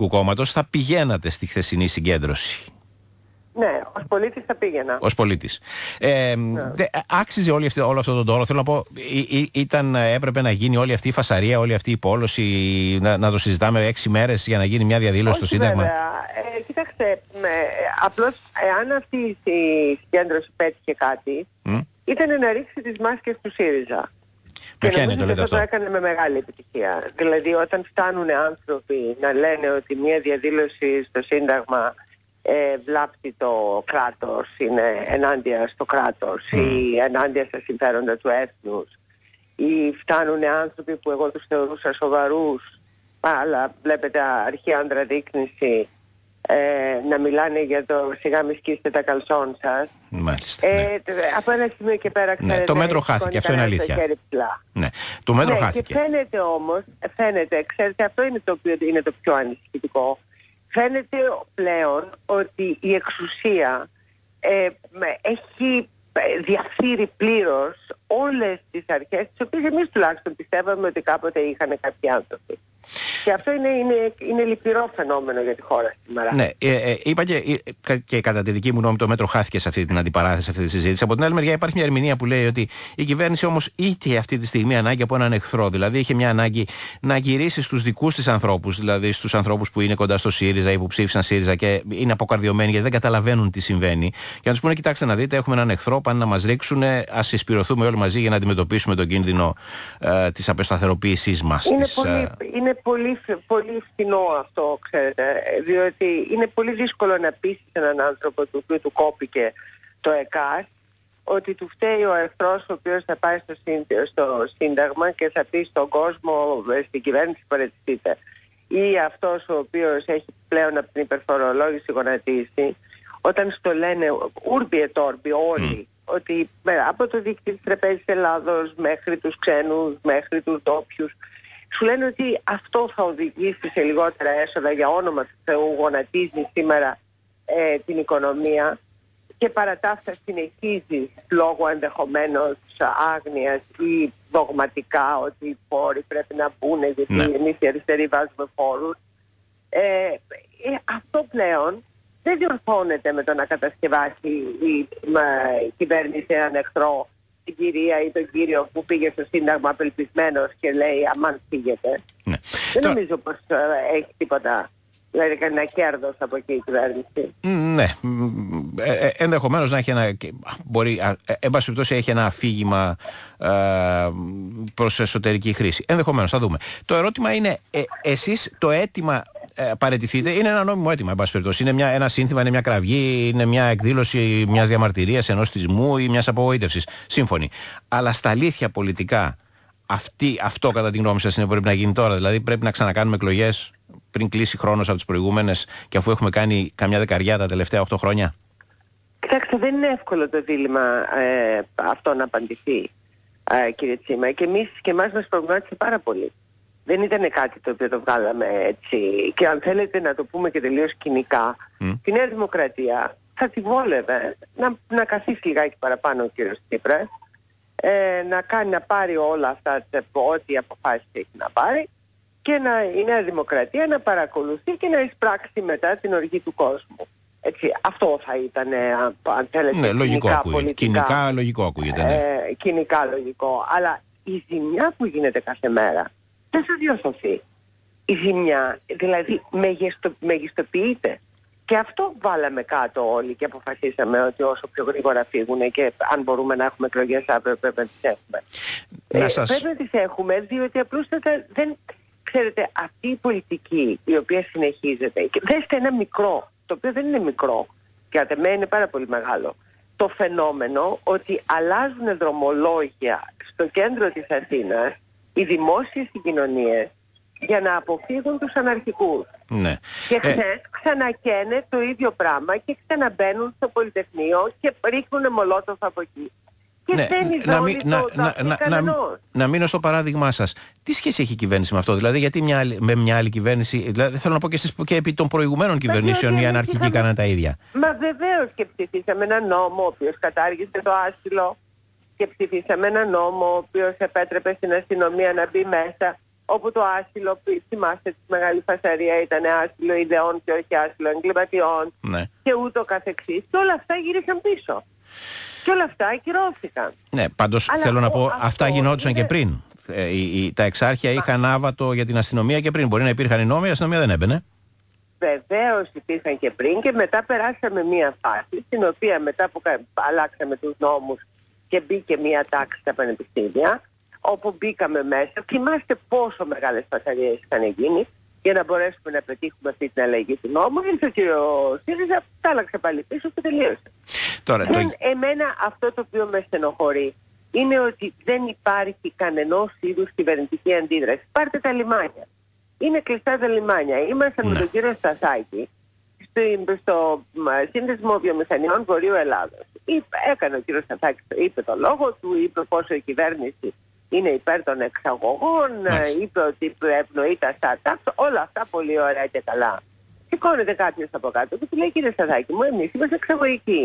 Κομμουνιστικού Κόμματος θα πηγαίνατε στη χθεσινή συγκέντρωση? Ναι, ως πολίτης θα πήγαινα. Ως πολίτης. Άξιζε όλο αυτό τον τόρο? Θέλω να πω, έπρεπε να γίνει όλη αυτή η φασαρία, όλη αυτή η πόλωση, να το συζητάμε 6 μέρες για να γίνει μια διαδήλωση στο Σύνταγμα? Βέβαια. Κοίταξε, απλώς εάν αυτή η συγκέντρωση πέτυχε κάτι, ήταν να ρίξει τις μάσκες του ΣΥΡΙΖΑ. Και νομίζω ότι αυτό το έκανε με μεγάλη επιτυχία. Δηλαδή όταν φτάνουν άνθρωποι να λένε ότι μια διαδήλωση στο Σύνταγμα βλάπτει το κράτος, είναι ενάντια στο κράτος ή ενάντια στα συμφέροντα του έθνους, ή φτάνουν άνθρωποι που εγώ τους θεωρούσα σοβαρούς, αλλά βλέπετε αρχή άντρα δείκνηση, να μιλάνε για το σιγά μη σκίσετε τα καλσόν σας. Μάλιστα, από ένα σημείο και πέρα, ξέρετε, το μέτρο χάθηκε, αυτό είναι αλήθεια. Το μέτρο χάθηκε. Και φαίνεται όμως, ξέρετε, αυτό είναι το οποίο είναι το πιο ανησυχητικό. Φαίνεται πλέον ότι η εξουσία έχει διαφθείρει πλήρως όλες τις αρχές, τις οποίες εμείς τουλάχιστον πιστεύαμε ότι κάποτε είχαν κάποιοι άνθρωποι. Και αυτό είναι λυπηρό φαινόμενο για τη χώρα σήμερα. Ναι, είπα και κατά τη δική μου γνώμη το μέτρο χάθηκε σε αυτή την αντιπαράθεση, σε αυτή τη συζήτηση. Από την άλλη μεριά υπάρχει μια ερμηνεία που λέει ότι η κυβέρνηση όμως είχε αυτή τη στιγμή ανάγκη από έναν εχθρό. Δηλαδή είχε μια ανάγκη να γυρίσει στους δικούς της ανθρώπους, δηλαδή στους ανθρώπους που είναι κοντά στο ΣΥΡΙΖΑ ή που ψήφισαν ΣΥΡΙΖΑ και είναι αποκαρδιωμένοι γιατί δεν καταλαβαίνουν τι συμβαίνει. Και να τους πούνε: κοιτάξτε να δείτε, έχουμε έναν εχθρό, πάνε να μας ρίξουν, ας συσπηρωθούμε όλοι μαζί για να αντιμετωπίσουμε τον κίνδυνο της απεσταθεροποίησής μας. Είναι πολύ φθηνό αυτό, ξέρετε, διότι είναι πολύ δύσκολο να πείσεις έναν άνθρωπο του οποίου του κόπηκε το ΕΚΑΣ ότι του φταίει ο εχθρός ο οποίος θα πάει στο Σύνταγμα και θα πει στον κόσμο, στην κυβέρνηση παραιτηθείτε, ή αυτός ο οποίος έχει πλέον από την υπερφορολόγηση γονατίσει, όταν στο λένε ούρμπι ετόρμπι όλοι, ότι από το δίκτυο της Τραπέζης Ελλάδος μέχρι τους ξένους, μέχρι τους ντόπιους, σου λένε ότι αυτό θα οδηγήσει σε λιγότερα έσοδα, για όνομα του Θεού γονατίζει σήμερα την οικονομία, και παρά τα αυτά συνεχίζει λόγω ενδεχομένως άγνοιας ή δογματικά ότι οι φόροι πρέπει να μπουν γιατί εμείς οι αριστεροί βάζουμε φόρους. Αυτό πλέον δεν διορθώνεται με το να κατασκευάσει η κυβέρνηση έναν εχθρό, την κυρία ή τον κύριο που πήγε στο Σύνταγμα απελπισμένος και λέει αμάν φύγετε. Δεν νομίζω πως έχει τίποτα, δηλαδή κανένα κέρδος από εκεί η κυβέρνηση. Ναι, ενδεχομένως να έχει εν πάση περιπτώσει έχει ένα αφήγημα προς εσωτερική χρήση. Ενδεχομένως, θα δούμε. Το ερώτημα είναι, εσείς το αίτημα παραιτηθείτε, είναι ένα νόμιμο αίτημα, εν πάση περιπτώσει. Είναι ένα σύνθημα, είναι μια κραυγή, είναι μια εκδήλωση μιας διαμαρτυρίας, ενός θυσμού ή μιας απογοήτευσης. Σύμφωνοι. Αλλά στα αλήθεια πολιτικά, αυτό κατά την γνώμη σας είναι που πρέπει να γίνει τώρα? Δηλαδή πρέπει να ξανακάνουμε εκλογές πριν κλείσει χρόνος από τις προηγούμενες και αφού έχουμε κάνει καμιά δεκαριά τα τελευταία 8 χρόνια? Κοιτάξτε, δεν είναι εύκολο το δίλημμα αυτό να απαντηθεί, κύριε Τσίμα, και εμάς μας προβλημάτισε πάρα πολύ. Δεν ήταν κάτι το οποίο το βγάλαμε έτσι, και αν θέλετε να το πούμε και τελείως κοινικά, τη Νέα Δημοκρατία θα τη βόλευε να καθίσει λιγάκι παραπάνω ο κύριος Τσίπρας, να πάρει όλα αυτά, ό,τι αποφάσεις έχει να πάρει, και η Νέα Δημοκρατία να παρακολουθεί και να εισπράξει μετά την οργή του κόσμου. Έτσι, αυτό θα ήταν, αν θέλετε, λογικό κοινικά λογικό ακούγεται. Κοινικά λογικό. Αλλά η ζημιά που γίνεται κάθε μέρα δεν θα διορθωθεί. Η ζημιά, δηλαδή, μεγιστοποιείται. Και αυτό βάλαμε κάτω όλοι και αποφασίσαμε ότι όσο πιο γρήγορα φύγουν και αν μπορούμε να έχουμε εκλογές αύριο πρέπει να τις έχουμε. Πρέπει να τις έχουμε, διότι απλούστατα δεν... Ξέρετε, αυτή η πολιτική η οποία συνεχίζεται, και δέστε ένα μικρό, το οποίο δεν είναι μικρό, και κατά μένα είναι πάρα πολύ μεγάλο, το φαινόμενο ότι αλλάζουν δρομολόγια στο κέντρο της Αθήνας οι δημόσιες συγκοινωνίες για να αποφύγουν τους αναρχικούς. Ναι. Και χθες ξανακαίνε το ίδιο πράγμα και ξαναμπαίνουν στο Πολυτεχνείο και ρίχνουν μολότοφ από εκεί. Και να μείνω στο παράδειγμά σας. Τι σχέση έχει η κυβέρνηση με αυτό? Δηλαδή γιατί με μια άλλη κυβέρνηση, δηλαδή θέλω να πω και επί των προηγουμένων κυβερνήσεων οι αναρχικοί κάνανε τα ίδια. Μα βεβαίως, και ψηφίσαμε ένα νόμο ο οποίος κατάργησε το άσυλο, και ψηφίσαμε ένα νόμο ο οποίος επέτρεπε στην αστυνομία να μπει μέσα όπου το άσυλο, θυμάστε τη μεγάλη φασαρία, ήταν άσυλο ιδεών και όχι άσυλο εγκληματιών, ναι, και ούτω καθεξής. Και όλα αυτά γύρισαν πίσω. Και όλα αυτά ακυρώθηκαν. Ναι, πάντως θέλω να πω, αυτά γινόντουσαν και πριν. Τα εξάρχεια είχαν άβατο για την αστυνομία και πριν. Μπορεί να υπήρχαν οι νόμοι, η αστυνομία δεν έμπαινε. Βεβαίως υπήρχαν και πριν, και μετά περάσαμε μία φάση στην οποία μετά που αλλάξαμε τους νόμους και μπήκε μία τάξη στα πανεπιστήμια, όπου μπήκαμε μέσα. Θυμάστε πόσο μεγάλες φασαρίες είχαν γίνει για να μπορέσουμε να πετύχουμε αυτή την αλλαγή του νόμου. Ήρθε ο κύριο ΣΥΡΙΖΑ, τα άλλαξε πάλι πίσω και τελείωσε. Τώρα, Εμένα αυτό το οποίο με στενοχωρεί είναι ότι δεν υπάρχει κανενός είδους κυβερνητική αντίδραση. Πάρτε τα λιμάνια. Είναι κλειστά τα λιμάνια. Ήμασταν με τον κύριο Σταθάκη στο Σύνδεσμο Βιομηχανιών Βορείου Ελλάδος. Έκανε ο κύριος Σταθάκης, είπε το λόγο του, είπε πόσο η κυβέρνηση είναι υπέρ των εξαγωγών, είπε ότι ευνοεί τα startups, όλα αυτά πολύ ωραία και καλά. Σηκώνεται κάποιος από κάτω και του λέει: κύριε Σταθάκη μου, εμείς είμαστε εξαγωγική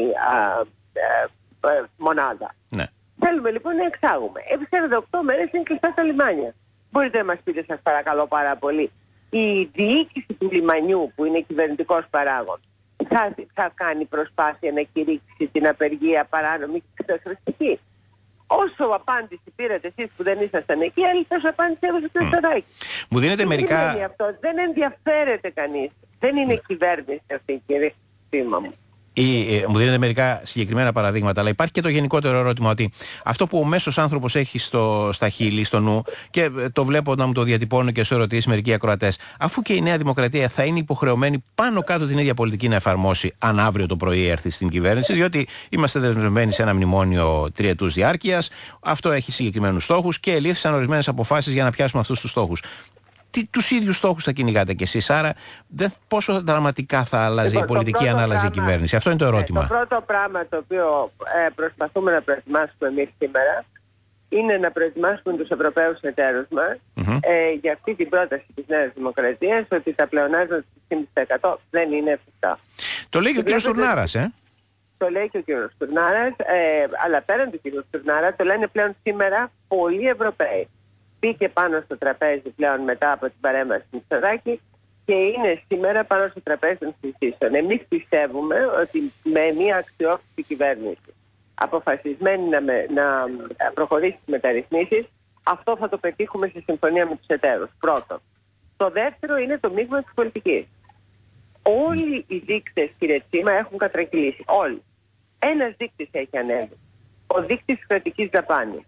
μονάδα. Ναι. Θέλουμε λοιπόν να εξάγουμε. Επί 48 μέρες είναι κλειστά στα λιμάνια. Μπορείτε να μας πείτε, σας παρακαλώ πάρα πολύ, η διοίκηση του λιμανιού, που είναι κυβερνητικός παράγων, θα κάνει προσπάθεια να κηρύξει την απεργία παράνομη και εξασφαλιστική? Όσο απάντηση πήρατε εσείς που δεν ήσασταν εκεί, άλλη τόσο απάντηση έδωσε το Σταθάκη. Μου δίνετε μερικά... Αυτό. Δεν ενδιαφέρεται κανείς. Δεν είναι κυβέρνηση αυτή, κύριε Θήμα μου. Μου δίνετε μερικά συγκεκριμένα παραδείγματα, αλλά υπάρχει και το γενικότερο ερώτημα ότι αυτό που ο μέσος άνθρωπος έχει στα χείλη, στο νου, και το βλέπω να μου το διατυπώνουν και σε ερωτήσεις μερικοί ακροατές, αφού και η Νέα Δημοκρατία θα είναι υποχρεωμένη πάνω κάτω την ίδια πολιτική να εφαρμόσει αν αύριο το πρωί έρθει στην κυβέρνηση, διότι είμαστε δεσμευμένοι σε ένα μνημόνιο τριετούς διάρκειας, αυτό έχει συγκεκριμένους στόχους και ελήφθησαν ορισμένες αποφάσεις για να πιάσουμε αυτούς τους στόχους. Τους ίδιους στόχους θα κυνηγάτε κι εσείς, άρα πόσο δραματικά θα αλλάζει η πολιτική αν άλλαζε η κυβέρνηση? Αυτό είναι το ερώτημα. Το πρώτο πράγμα το οποίο προσπαθούμε να προετοιμάσουμε εμείς σήμερα είναι να προετοιμάσουμε τους Ευρωπαίους εταίρους μας για αυτή την πρόταση της Νέας Δημοκρατίας, ότι τα πλεονάσματα του 60% δεν είναι εφικτά. Το λέει και ο κ. Στουρνάρας, Το λέει και ο κ. Στουρνάρας, αλλά πέραν του κ. Στουρνάρα το λένε πλέον σήμερα πολλοί Ευρωπαίοι. Μπήκε πάνω στο τραπέζι πλέον μετά από την παρέμβαση του Μητσοτάκη και είναι σήμερα πάνω στο τραπέζι των συζητήσεων. Εμείς πιστεύουμε ότι με μια αξιόπιστη κυβέρνηση, αποφασισμένη να προχωρήσει τις μεταρρυθμίσεις, αυτό θα το πετύχουμε σε συμφωνία με τους εταίρους. Πρώτον. Το δεύτερο είναι το μείγμα της πολιτικής. Όλοι οι δείκτες, κύριε Τσίμα, έχουν κατρακυλήσει. Όλοι. Ένας δείκτης έχει ανέβει. Ο δείκτης της κρατικής δαπάνης.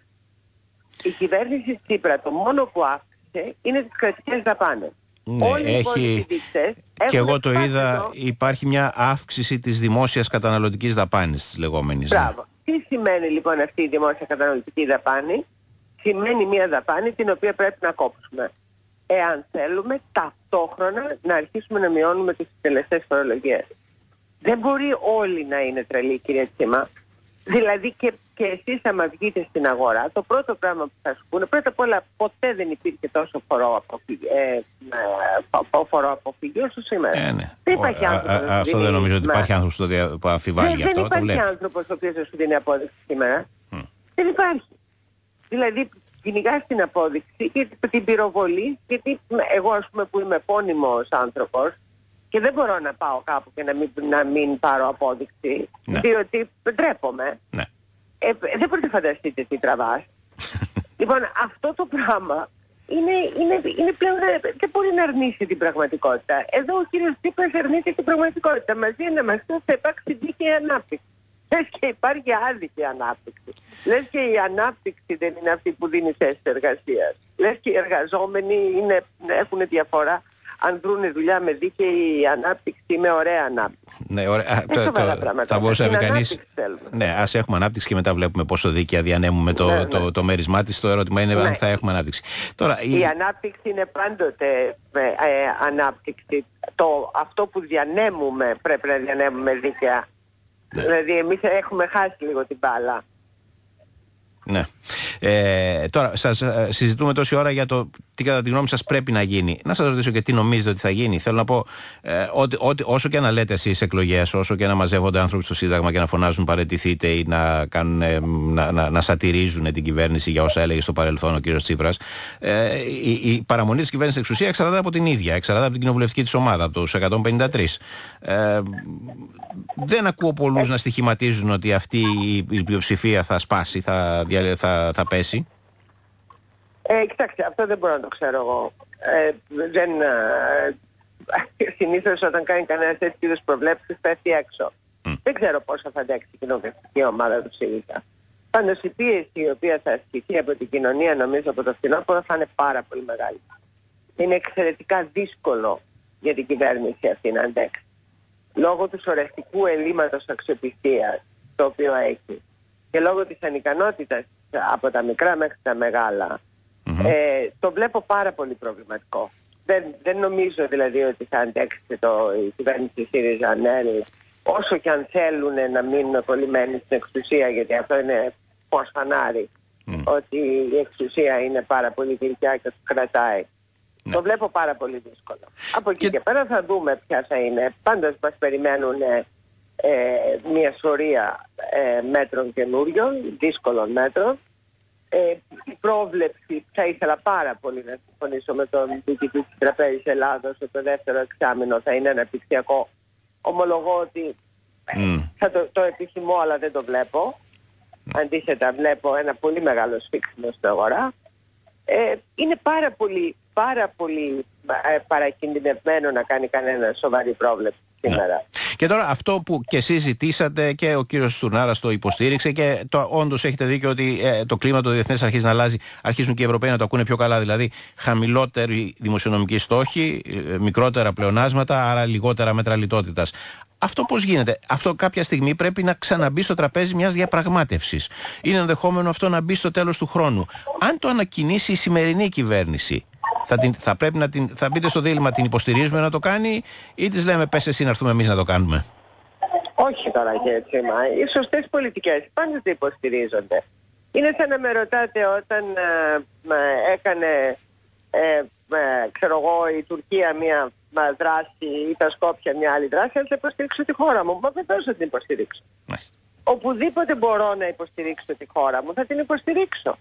Η κυβέρνηση Τσίπρα το μόνο που αύξησε είναι τις κρατικές δαπάνες. Ναι, όλοι οι δείκτες και εγώ το είδα, υπάρχει μια αύξηση της δημόσιας καταναλωτικής δαπάνης της λεγόμενης. Μπράβο. Τι σημαίνει λοιπόν αυτή η δημόσια καταναλωτική δαπάνη? Σημαίνει μια δαπάνη την οποία πρέπει να κόψουμε, εάν θέλουμε ταυτόχρονα να αρχίσουμε να μειώνουμε τις τελεστές φορολογίες. Δεν μπορεί όλοι να είναι τρελοί, κύριε Τσίμα. Δηλαδή και εσείς άμα βγείτε στην αγορά, το πρώτο πράγμα που θα σου πούνε, πρώτα απ' όλα ποτέ δεν υπήρχε τόσο φοροαποφυγή όσο σήμερα. Ναι. Δεν υπάρχει άνθρωπος. Αυτό δεν νομίζω ότι υπάρχει άνθρωπος που αφιβάλλει αυτό. Δεν υπάρχει άνθρωπος ο οποίος θα σου δίνει απόδειξη σήμερα. Δεν υπάρχει. Δηλαδή κυνηγάς την απόδειξη και την πυροβολή, γιατί εγώ ας πούμε που είμαι επώνυμος άνθρωπος και δεν μπορώ να πάω κάπου και να μην πάρω απόδειξη, διότι ντρέπομαι. Ναι. Δεν μπορείτε να φανταστείτε τι τραβάς. Λοιπόν, αυτό το πράγμα είναι πλέον δεν μπορεί να αρνήσει την πραγματικότητα. Εδώ ο κύριος Τσίπρας αρνείται την πραγματικότητα. Μαζί να μας πει θα υπάρξει δίκαιη ανάπτυξη. Λες και υπάρχει άδικη ανάπτυξη. Λες και η ανάπτυξη δεν είναι αυτή που δίνει θέσεις εργασίας. Λες και οι εργαζόμενοι έχουν διαφορά αν βρουν δουλειά με δίκαιη ανάπτυξη ή με ωραία ανάπτυξη. Ναι, ωραία. Θα μπορούσε να πει κανείς, ναι, ας έχουμε ανάπτυξη και μετά βλέπουμε πόσο δίκαια διανέμουμε το μέρισμά της. Το ερώτημα είναι αν θα έχουμε ανάπτυξη. Τώρα, η ανάπτυξη είναι πάντοτε ανάπτυξη. Αυτό που διανέμουμε πρέπει να διανέμουμε δίκαια. Δηλαδή εμείς έχουμε χάσει λίγο την μπάλα. Ναι. Τώρα, συζητούμε τόση ώρα για το τι κατά τη γνώμη σας πρέπει να γίνει. Να σας ρωτήσω και τι νομίζετε ότι θα γίνει. Θέλω να πω, ότι όσο και να λέτε εσείς εκλογές, όσο και να μαζεύονται άνθρωποι στο Σύνταγμα και να φωνάζουν παραιτηθείτε ή να σατυρίζουν την κυβέρνηση για όσα έλεγε στο παρελθόν ο κύριος Τσίπρας, η παραμονή της κυβέρνησης στην εξουσία εξαρτάται από την ίδια, εξαρτάται από την κοινοβουλευτική της ομάδα, από τους 153. Δεν ακούω πολλούς να στοιχηματίζουν ότι αυτή η πλειοψηφία θα σπάσει, θα πέσει. Κοιτάξτε, αυτό δεν μπορώ να το ξέρω εγώ. Συνήθως όταν κάνει κανένας τέτοιου είδους προβλέψεις πέφτει έξω. Δεν ξέρω πόσο θα αντέξει η κοινοβουλευτική ομάδα του ΣΥΡΙΖΑ. Πάντως η πίεση η οποία θα ασκηθεί από την κοινωνία, νομίζω από το φθινόπωρο, θα είναι πάρα πολύ μεγάλη. Είναι εξαιρετικά δύσκολο για την κυβέρνηση αυτή να αντέξει. Λόγω του σωρευτικού ελλείμματος αξιοπιστίας το οποίο έχει και λόγω της ανικανότητας από τα μικρά μέχρι τα μεγάλα, το βλέπω πάρα πολύ προβληματικό. Δεν νομίζω δηλαδή ότι θα αντέξει η κυβέρνηση ΣΥΡΙΖΑ όσο και αν θέλουν να μείνουν κολλημένοι στην εξουσία, γιατί αυτό είναι φως φανάρι, ότι η εξουσία είναι πάρα πολύ γλυκιά και τους κρατάει. Το βλέπω πάρα πολύ δύσκολο. Από εκεί και πέρα θα δούμε ποια θα είναι. Πάντως μας περιμένουν μια σωρία μέτρων καινούριων, δύσκολων μέτρων. Η πρόβλεψη, θα ήθελα πάρα πολύ να συμφωνήσω με τον διοικητή της Τραπέζης Ελλάδος, ότι το δεύτερο εξάμηνο θα είναι αναπτυξιακό. Ομολογώ ότι θα το επιθυμώ, αλλά δεν το βλέπω. Αντίθετα βλέπω ένα πολύ μεγάλο σφίξιμο στην αγορά. Είναι πάρα πολύ παρακινδυνευμένο να κάνει κανένα σοβαρή πρόβλεψη σήμερα. Και τώρα αυτό που και εσείς ζητήσατε και ο κύριος Στουρνάρας το υποστήριξε και όντως έχετε δίκιο ότι το κλίμα το διεθνές αρχίζει να αλλάζει, αρχίζουν και οι Ευρωπαίοι να το ακούνε πιο καλά, δηλαδή χαμηλότεροι δημοσιονομικοί στόχοι, μικρότερα πλεονάσματα, άρα λιγότερα μέτρα λιτότητας. Αυτό πώς γίνεται? Αυτό κάποια στιγμή πρέπει να ξαναμπεί στο τραπέζι μιας διαπραγμάτευσης. Είναι ενδεχόμενο αυτό να μπει στο τέλος του χρόνου. Αν το ανακοινήσει η σημερινή κυβέρνηση, θα μπείτε στο δίλημμα, την υποστηρίζουμε να το κάνει ή της λέμε πες εσύ να έρθουμε εμείς να το κάνουμε? Όχι τώρα και έτσι, οι σωστές πολιτικές πάντοτε υποστηρίζονται. Είναι σαν να με ρωτάτε όταν έκανε ξέρω εγώ η Τουρκία μια δράση ή τα Σκόπια μια άλλη δράση, αν θα υποστηρίξω τη χώρα μου. Μα βεβαίως θα την υποστηρίξω. Οπουδήποτε μπορώ να υποστηρίξω τη χώρα μου θα την υποστηρίξω.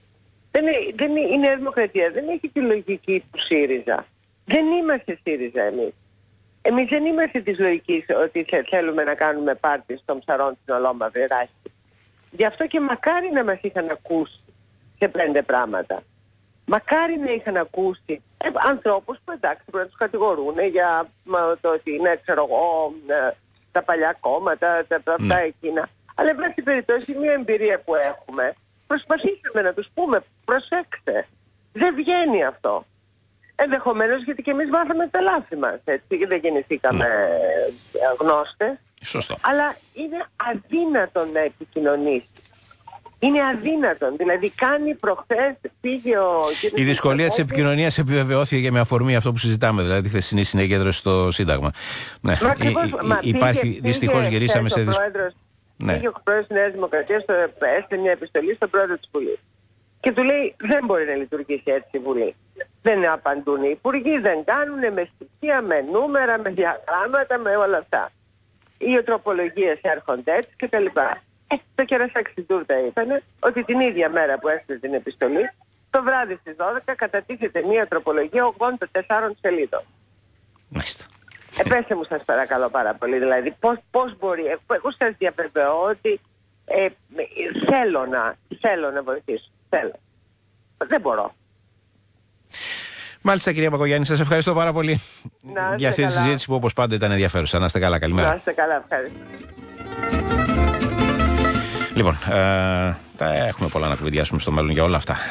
Η Νέα Δημοκρατία δεν έχει τη λογική του ΣΥΡΙΖΑ. Δεν είμαστε ΣΥΡΙΖΑ εμείς. Εμείς δεν είμαστε της λογικής ότι θέλουμε να κάνουμε πάρτι στον ψαρών στην ολόμαυρη ράχη. Γι' αυτό και μακάρι να μας είχαν ακούσει σε 5 πράγματα. Μακάρι να είχαν ακούσει ανθρώπους που εντάξει πρέπει να τους κατηγορούν για το ότι είναι ξέρω εγώ τα παλιά κόμματα, αυτά εκείνα. Αλλά εν πάση περιπτώσει μια εμπειρία που έχουμε, προσπαθήσαμε να τους πούμε προσέξτε, δεν βγαίνει αυτό. Ενδεχομένως γιατί και εμείς μάθαμε τα λάθη μας, έτσι, και δεν γεννηθήκαμε γνώστες. Σωστό. Αλλά είναι αδύνατον να επικοινωνήσει. Είναι αδύνατον. Δηλαδή κάνει προχθές, πήγε ο κ. Η δυσκολία της επικοινωνίας επιβεβαιώθηκε και με αφορμή αυτό που συζητάμε, δηλαδή τη χθεσινή συνέγκεντρωση στο Σύνταγμα. Ναι. Υπάρχει, δυστυχώς γυρίσαμε σε δυσκολία. Πήγε ο πρόεδρος της Νέας Δημοκρατίας, έστειλε μια επιστολή στον πρόεδρο της Βουλής. Και του λέει δεν μπορεί να λειτουργήσει έτσι η Βουλή. Δεν απαντούν οι υπουργοί, δεν κάνουν με στοιχεία, με νούμερα, με διαγράμματα, με όλα αυτά. Οι τροπολογίες έρχονται έτσι κτλ. Το κερασάκι στην τούρτα είπανε ότι την ίδια μέρα που έστειλε την επιστολή, το βράδυ στις 12 κατατίθεται μια τροπολογία 84 σελίδων. Μάλιστα. Πέστε μου σας παρακαλώ πάρα πολύ, δηλαδή πώς μπορεί, εγώ σας διαβεβαιώ ότι θέλω να βοηθήσω, θέλω. Δεν μπορώ. Μάλιστα κυρία Μπακογιάννη, σας ευχαριστώ πάρα πολύ για αυτή τη συζήτηση που όπως πάντα ήταν ενδιαφέρουσα. Να είστε καλά, καλημέρα. Να είστε καλά, ευχαριστώ. Λοιπόν, έχουμε πολλά να κουβεντιάσουμε στο μέλλον για όλα αυτά.